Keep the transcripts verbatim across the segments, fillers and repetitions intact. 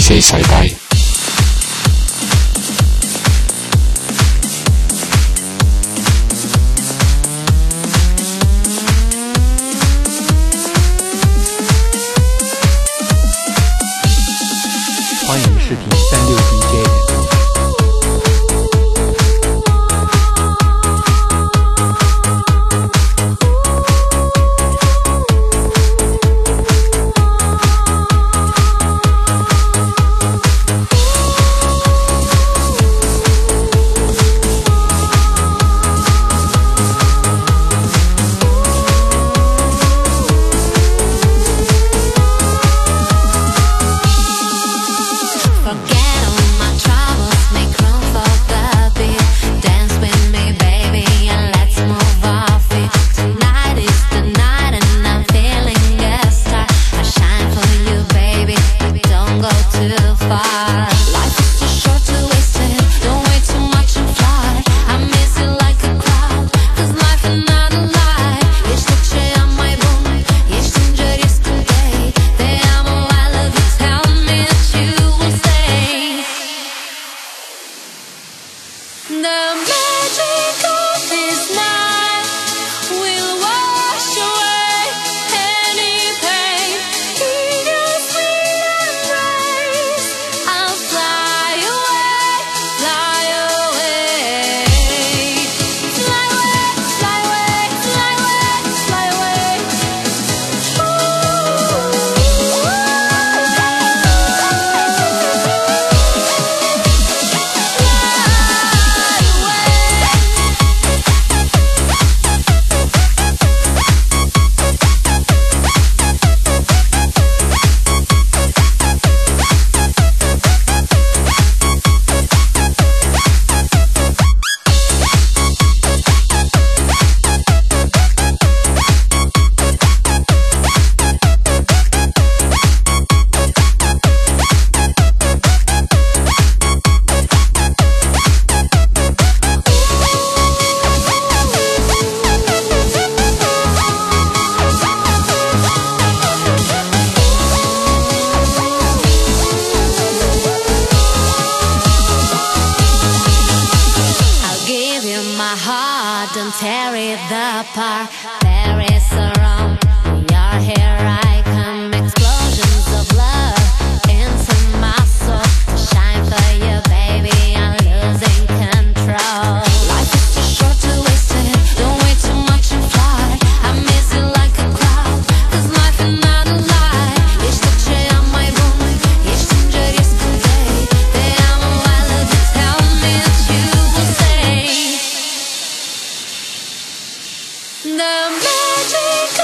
J 晒呆。 欢迎视频三六 D J 演唱会。 Don't tear it apart. There is a wrong. You're here, I come. Explosions of love into my soul. To shine for you, baby. I'm losing control. Life is too short to waste it. Don't wait too much and fly. I miss you like a cloud. Cause life is not a lie. Jeszcze cię ja mai bun. Jeszcze îngeresc în tei. Te amo, I love you. Tell me that you will stay. The magic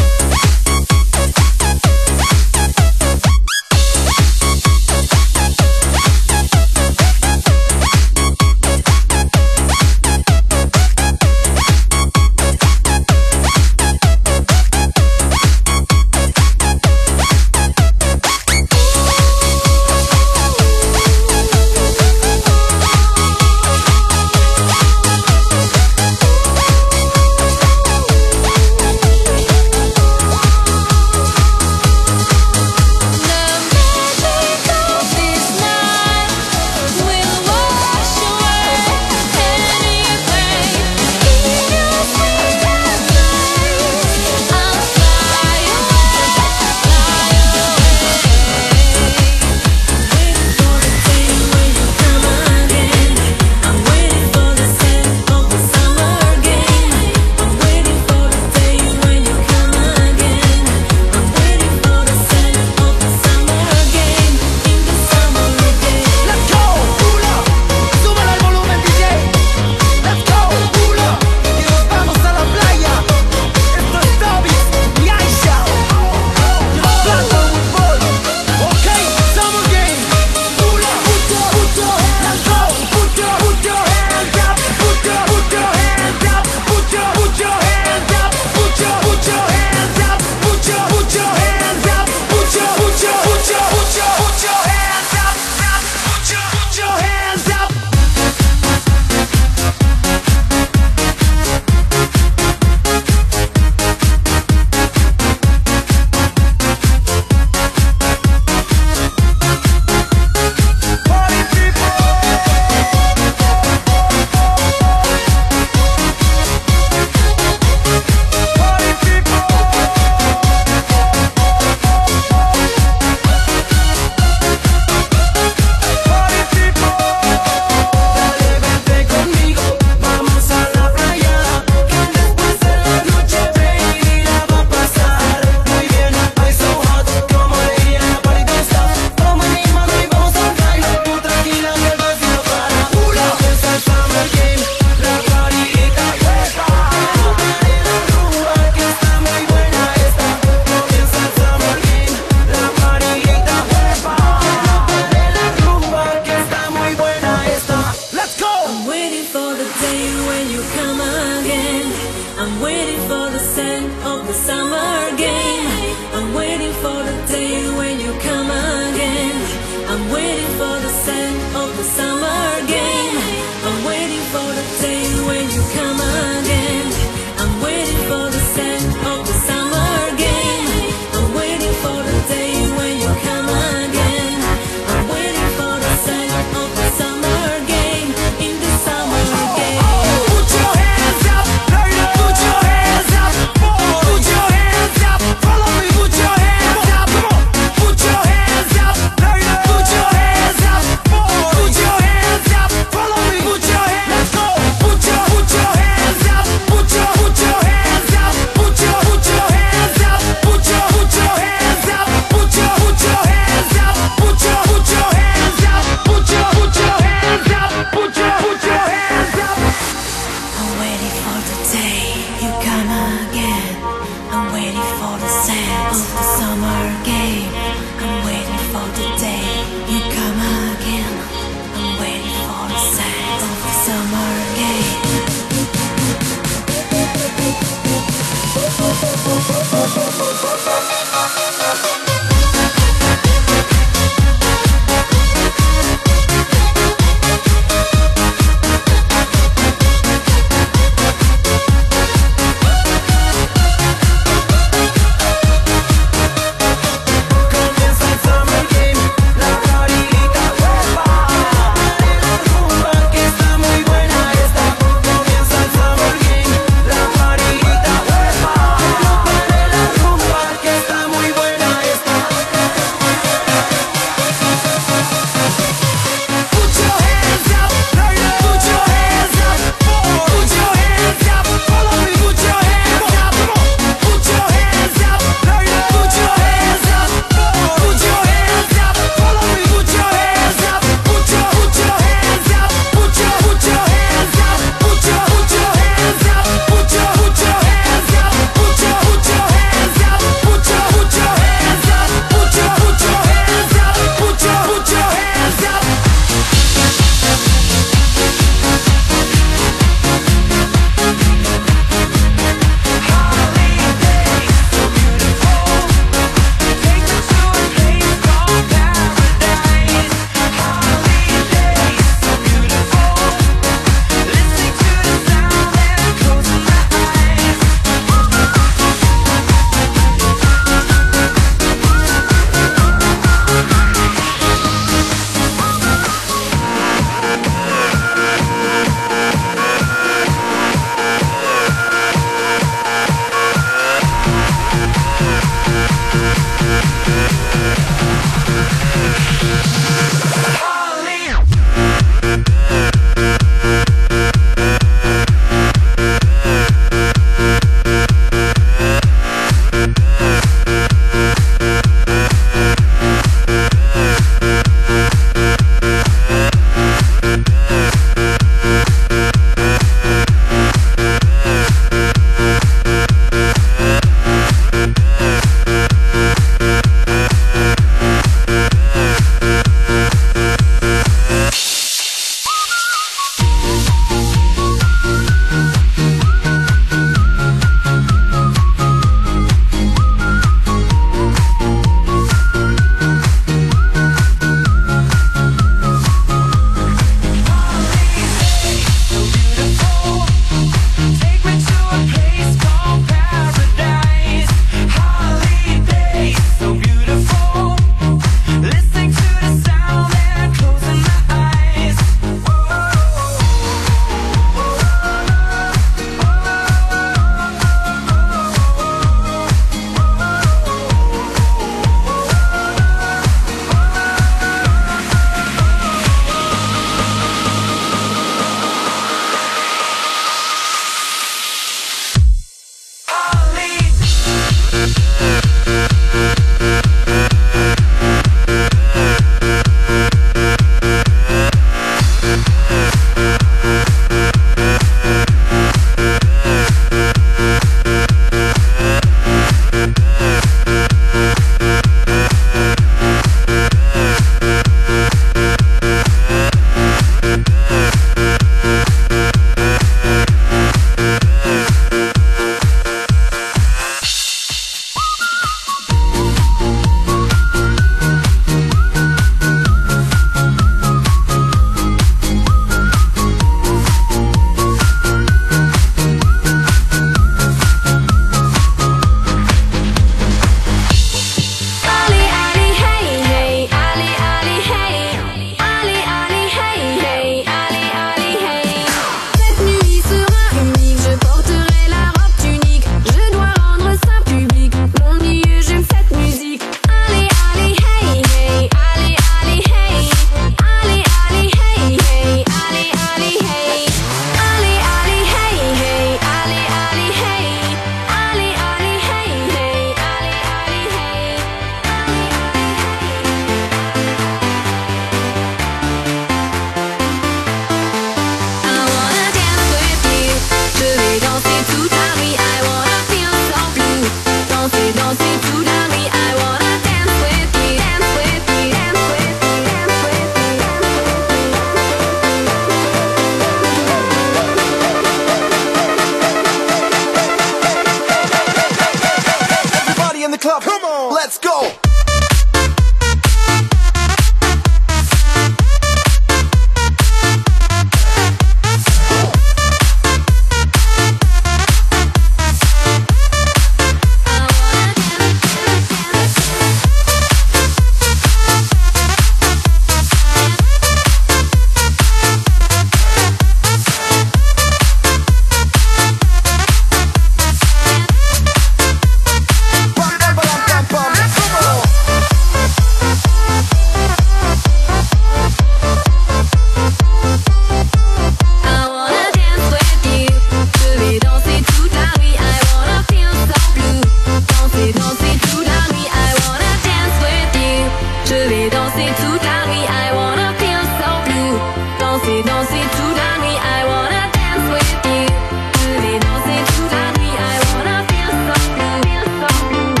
Si don't say to me, I wanna dance with you. Si don't say to me, I wanna feel so good, feel so good.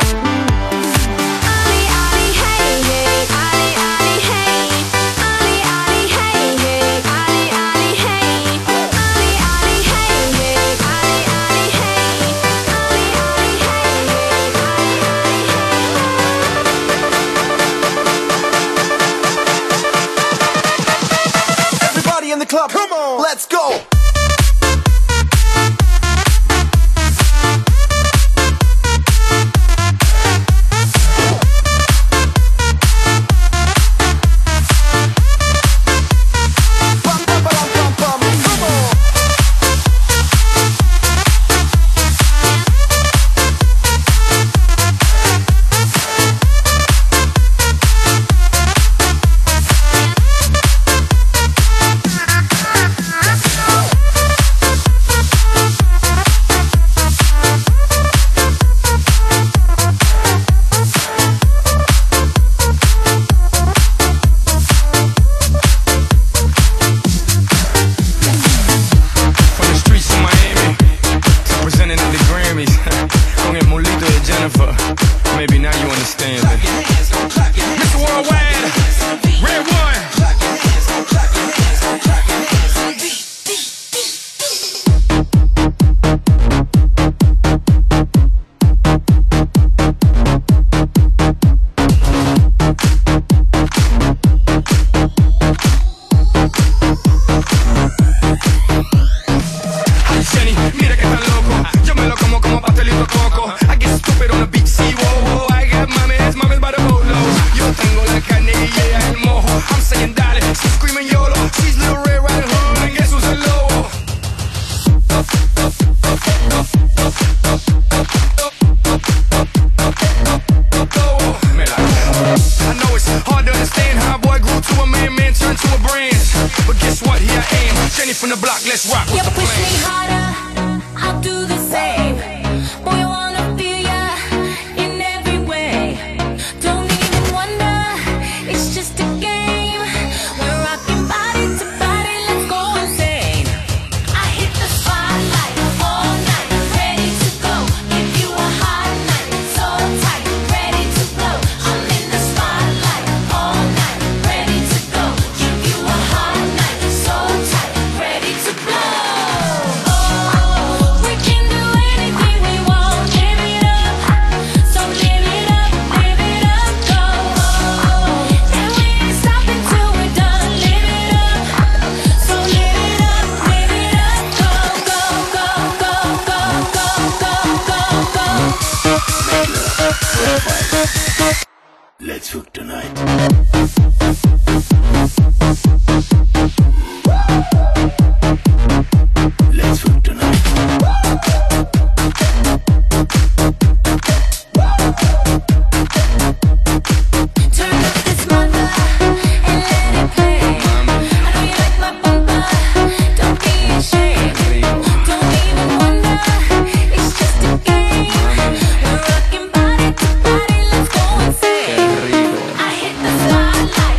Ali, Ali, hey, hey, Ali, Ali, hey. Ali, Ali, hey, hey, Ali, Ali, hey. Ali, Ali, hey, hey, Ali, Ali, hey. Ali, Ali, hey, hey, Everybody in the club, come on, let's go. Bum, bum, bum, bum, bum, come on. From the streets of Miami, representing at the Grammys. Don't get Molito and Jennifer. Maybe now you understand. Mister Worldwide, Red One. Jenny, mira que tan loco. Yo me lo como como pastelito coco. I get stupid on the beach, see, whoa, whoa. I got mames, mames by the boatload. Yo tengo la carne y ella el mojo. I'm saying dale, she's screaming YOLO. She's Little Red Riding Hood, and guess who's el lobo? Me la I know it's hard to understand how a boy grew to a man, man turned to a brand. But guess what, here I am, Jenny from the block, let's rock. You What's the push me plan? harder, I'll do the same. Boy, I wanna feel ya in every way. Don't even wonder, it's just a game. We're rocking body to body, let's go insane. I hit the spotlight all night, ready to go. Give you a hot night, so tight, ready to blow. I'm in the spotlight all night, ready to go. Give you a hot night, so tight, ready to blow. Oh, we can do anything we want, give it up. So live it up, live it up, go. And we ain't stopping till we're done, live it up. So live it up, live it up, go, go, go, go, go, go, go, go, go. Let's hook tonight. Let's hook tonight. Turn up this mother and let it play. I know you like my bumper, don't be ashamed. Don't even wonder, it's just a game. We're rocking body to body, let's go insane. I hit the spotlight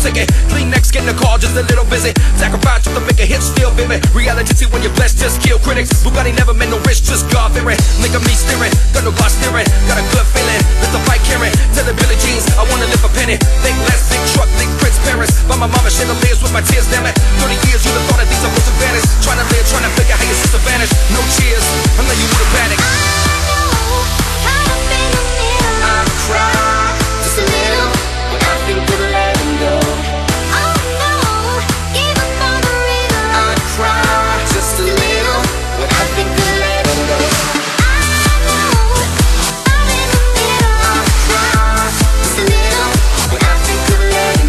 ticket. Kleenex, get in the car, just a little busy. Sacrifice just to make a hit, still vivid. Reality T when you're blessed, just kill critics. Bugatti never meant no rich, just God fearing. Make me steering, got no God steering. Got a good feeling, let the fight carry. Tell the Billie Jeans, I wanna live a penny. Think less, big truck, big Prince Paris. But my mama chandeliers with my tears, damn it. thirty years, you the thought that these are supposed to vanish. Trying to live, trying to figure how your sister vanished. No cheers, I know you would've panicked. I cry just a little when I think of letting go. Oh no, give up on the rhythm. I cry just a little when I think of letting go. I know I'm in the middle. I cry just a little when I think of letting go.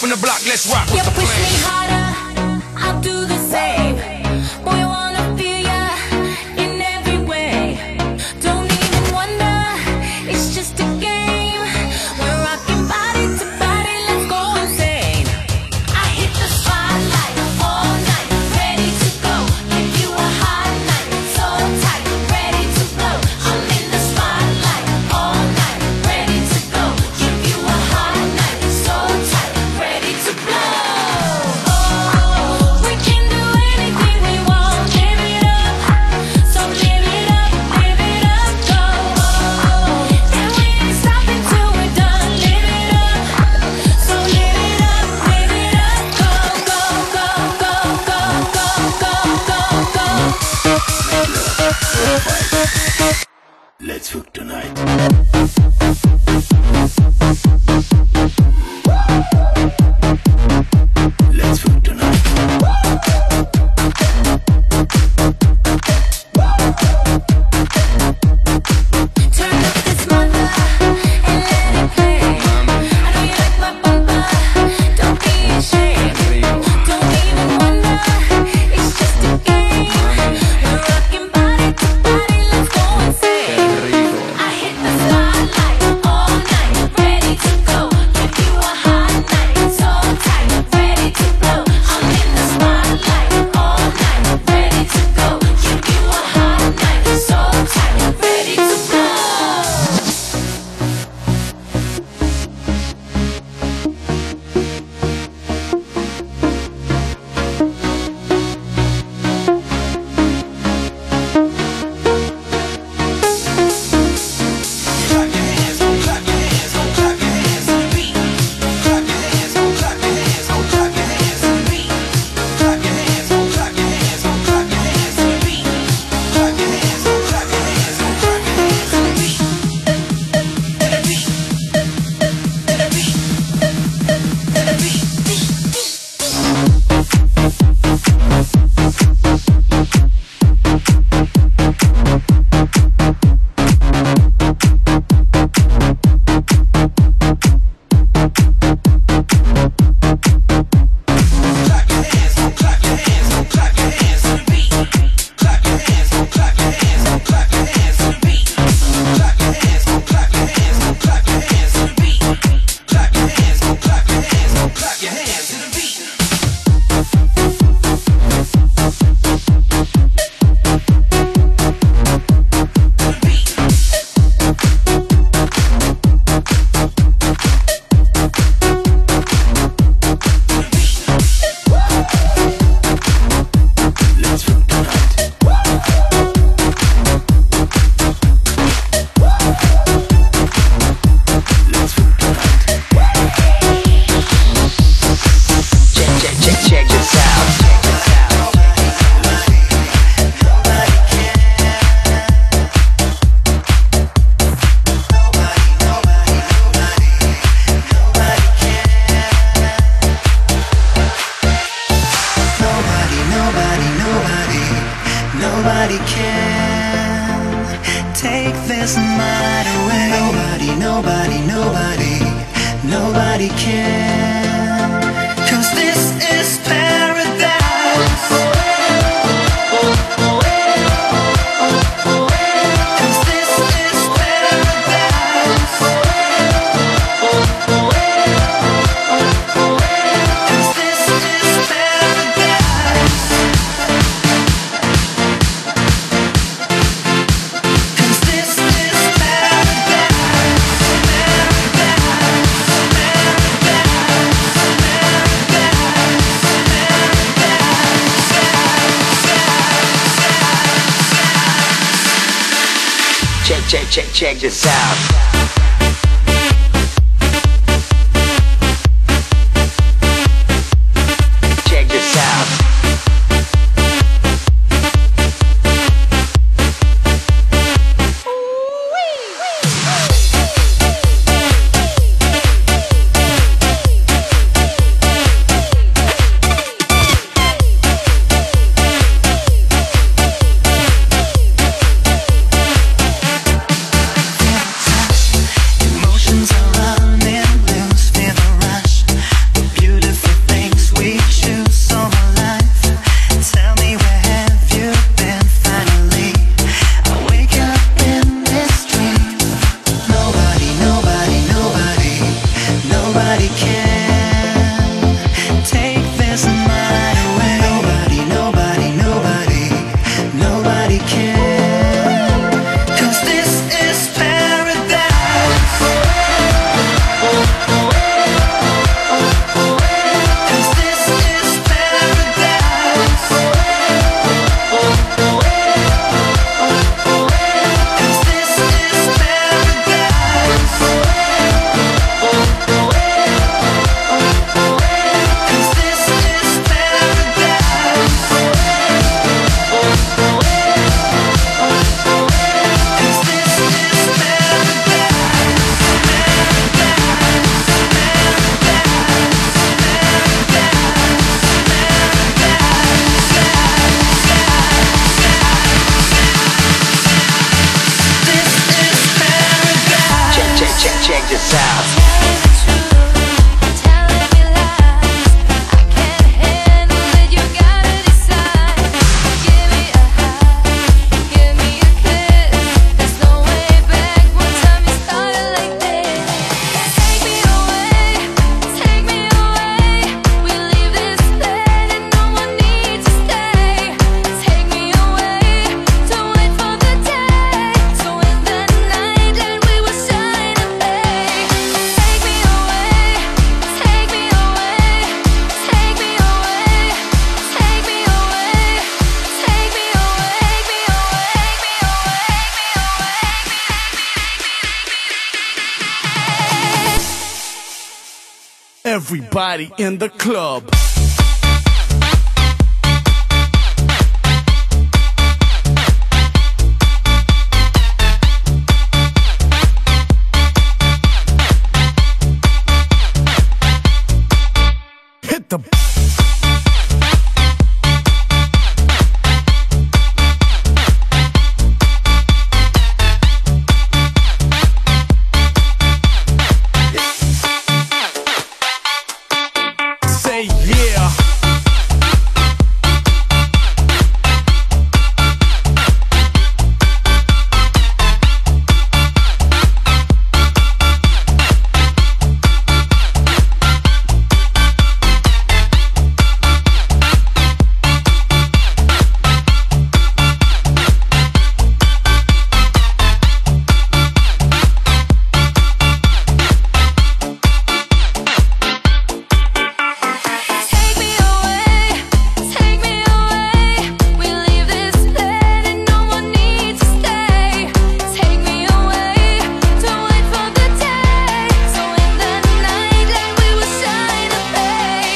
from the block, let's rock. You What's the push me plan? harder, I'll do the same. Boy, I wanna feel ya in every way. Don't even wonder, it's just a game. We're rocking body to body, let's go insane. I hit the spotlight all night, ready to go. Give you a hot night, so tight, ready to blow. I'm in the spotlight all night, ready to go. Give you a hot night, so tight, ready to blow. Oh, we can do anything we want, live it up. So live it up, live it up, go. Oh, and we ain't stopping till we're done, live it up. So live it up, live it up, go, go, go, go, go, go, go, go, go. Let's hook tonight. Let's hook tonight. Turn up this mother and let it play. I know you like my bumper, don't be ashamed. Don't even wonder, it's just a game. We're rocking body to body, let's go insane. I hit the spotlight all night, ready to go. Give you a hot night, so tight, ready to blow. I'm in the spotlight all night, ready to go. Give you a hot night, so tight, ready to blow. Clap your hands, go clap your hands, go clap your hands to the beat. Clap your hands, go clap your hands, go clap your hands to the beat. Clap your hands, go clap your hands, go clap your hands to the beat. Clap your hands, go clap your hands, go clap your hands to the beat. To the beat. To the beat. To the beat. Clap your hands, go clap your hands, go clap your hands to the beat. Clap your hands, go clap your hands, go clap your hands to the beat. Clap your hands, go clap your hands, go clap your hands to the beat. Clap your hands, go clap your hands, go clap your hands to the beat. To the beat. Let's hook tonight. Let's hook tonight. Check, check, check, check this out. Check this out. Nobody can. Nobody, nobody, nobody, nobody can. Nobody, nobody, nobody, nobody can take this night away. Nobody, nobody, nobody, nobody can. 'Cause this is paradise. 'Cause this is paradise. 'Cause this is paradise. 'Cause this is paradise. Check, check, check, check this out. Check this out. check this out. Telling the truth, telling me lies. I can't handle it, you gotta decide. Give me a high, give me a kiss. There's no way back one time you started like this. Take me away, take me away. We leave this bed and no one needs to stay. Take me away, don't wait for the day. So in the night that we will shine and play. Take me away, take me away, take me away, take me away, take me away, me away, me away, me away. Everybody in the club. Hit the say yeah. Take me away, take me away. We leave this bed and no one needs to stay. Take me away, don't wait for the day. So in the night that we will shine and play.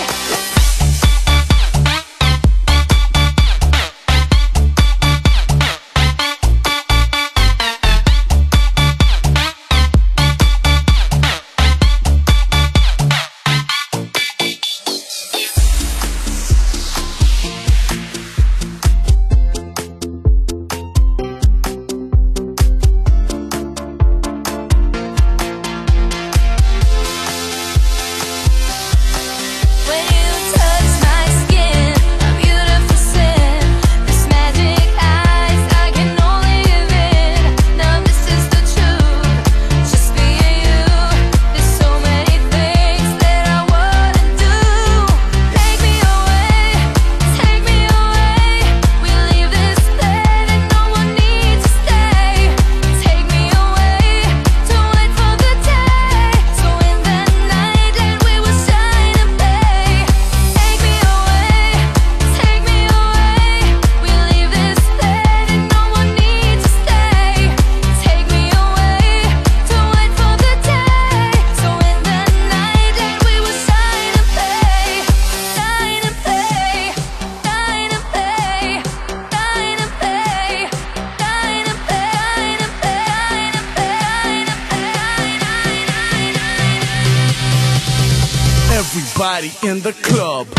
When you touch my skin, a beautiful sin. This magic eyes, I can only live in. Now this is the truth, just being you. There's so many things that I wanna do. Take me away, take me away. We leave this bed and no one needs to stay. Take me away, don't wait for the day. So in the night that we will shine and play. Take me away, take me away. We leave this bed and no one needs to stay. Take me away, don't wait for the day. So in the night that we will shine and play, shine and play, shine and play, shine and play, shine and play, shine and play, Everybody in the club.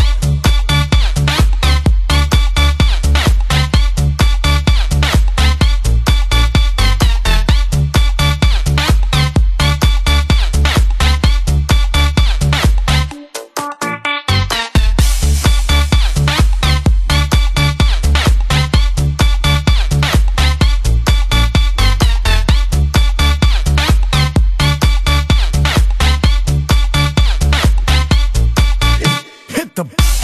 Hit the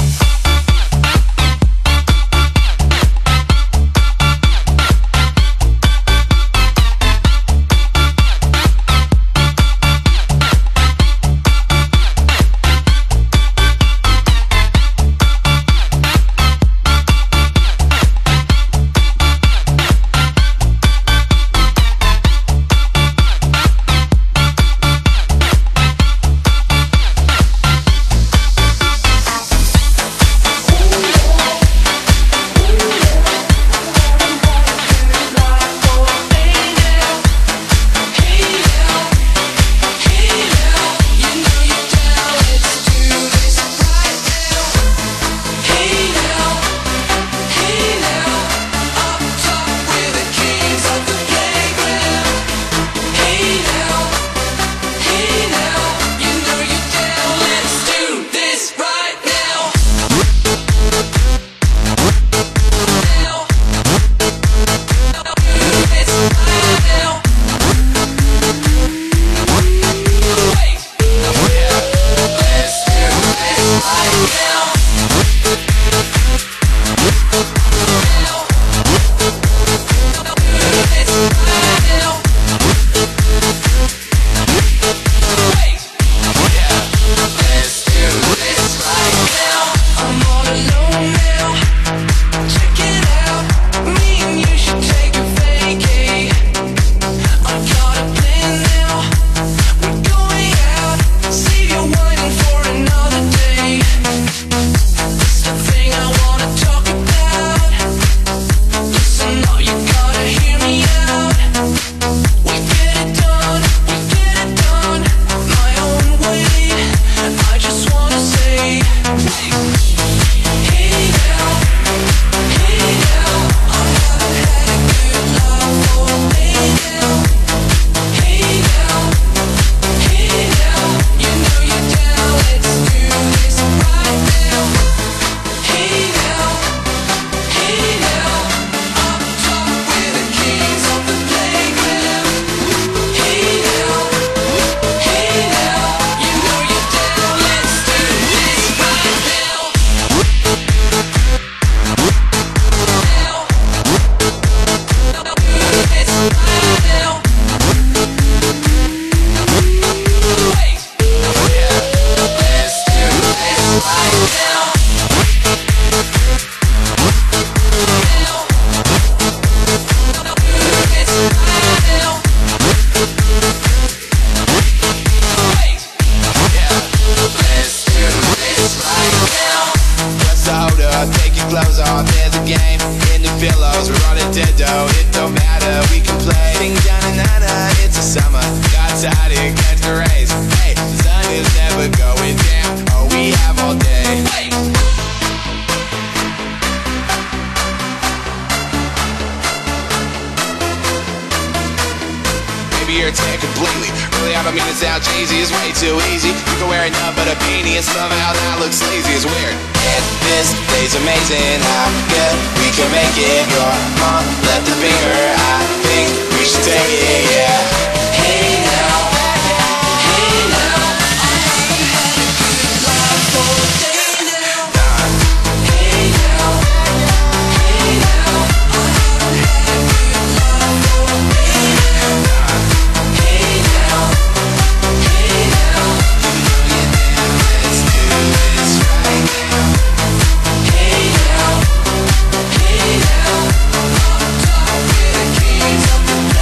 you're tan completely. Really, I don't mean to sound cheesy, it's way too easy. You can wear enough but a beanie and somehow that looks lazy, it's weird. And this day's amazing, how good we can make it. Your mom left the finger, I think we should take it, yeah. Hey now, hey now, I haven't had a good life all day now. Hey now, hey now, I haven't had a good life all day now. Hey now, hey now, you know you're down, let's do this right now. Hey now, hey now, on top of the kings of the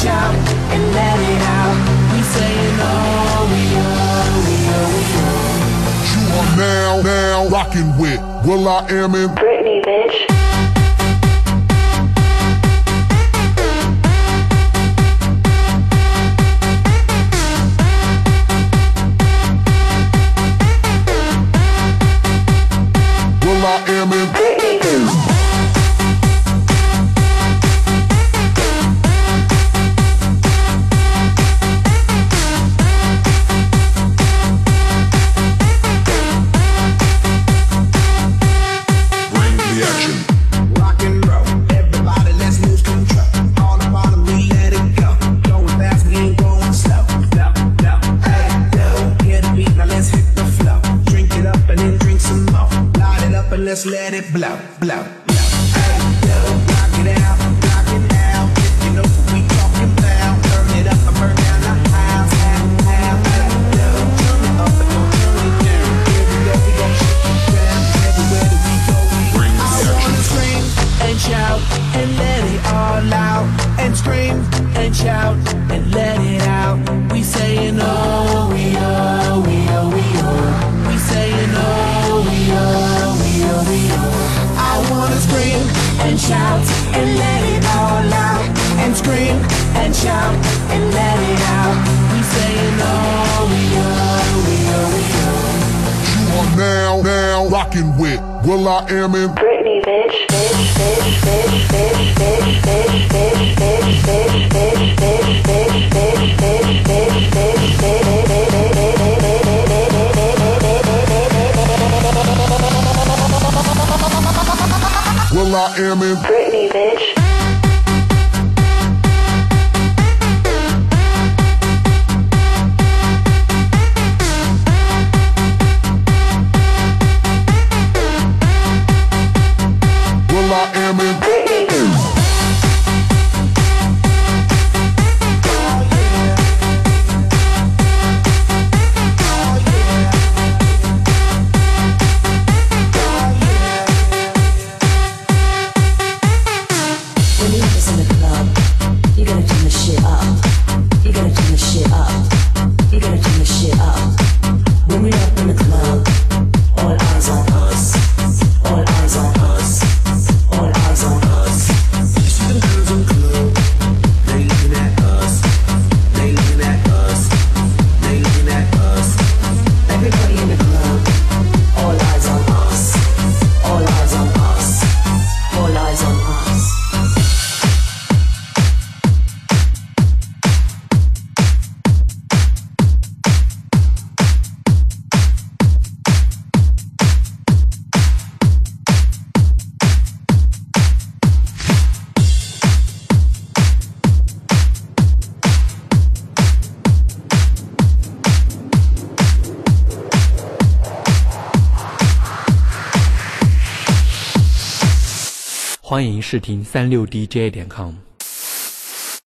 shout and let it out. We saying oh, we oh, we oh, we oh. You are now, now rocking with Will I Am in Britney, bitch. Will I Am in Britney, bitch. Bring the action. Rock and roll, everybody, let's lose control. All the bottom, we let it go. Going fast, we ain't going slow. No, no, hey, no. Hear the beat, now let's hit the flow. Drink it up and then drink some more. Light it up and let's let it blow, blow, blow. Hey, yo, rock it out, rock it out. If you know what we talking about, turn it up and burn down the house, house, house. Hey, yo, turn it up and don't turn it down. Here we go, we gon' shake it down. Everywhere that we go, we Bring the I action. wanna scream and shout and let it all out. And scream and shout and let it out. We saying oh, we oh, we oh, we oh. We saying oh, we oh, we oh, we oh. I wanna scream and shout and let it all out. And scream and shout and let it out. We saying oh, we oh, we oh, we oh. You are now, now rocking with Will I Am in Britney, bitch. Bitch, bitch, bitch, bitch, bitch, bitch, bitch, bitch, bitch, bitch, bitch, bitch, bitch, bitch, bitch, bitch, Will I Am in Britney, bitch. Will I Am in Britney, bitch. When you was in the club, you gotta turn the shit up. You gotta turn the shit up. You gotta turn the shit up. When we up in the club, all eyes on us. All eyes on us. All eyes on us. You see them girls in the club, they looking at us, they looking at us, they looking at us. Everybody in the club, all eyes on us. All eyes on us. All eyes on us. 欢迎试听三六D J 点 com。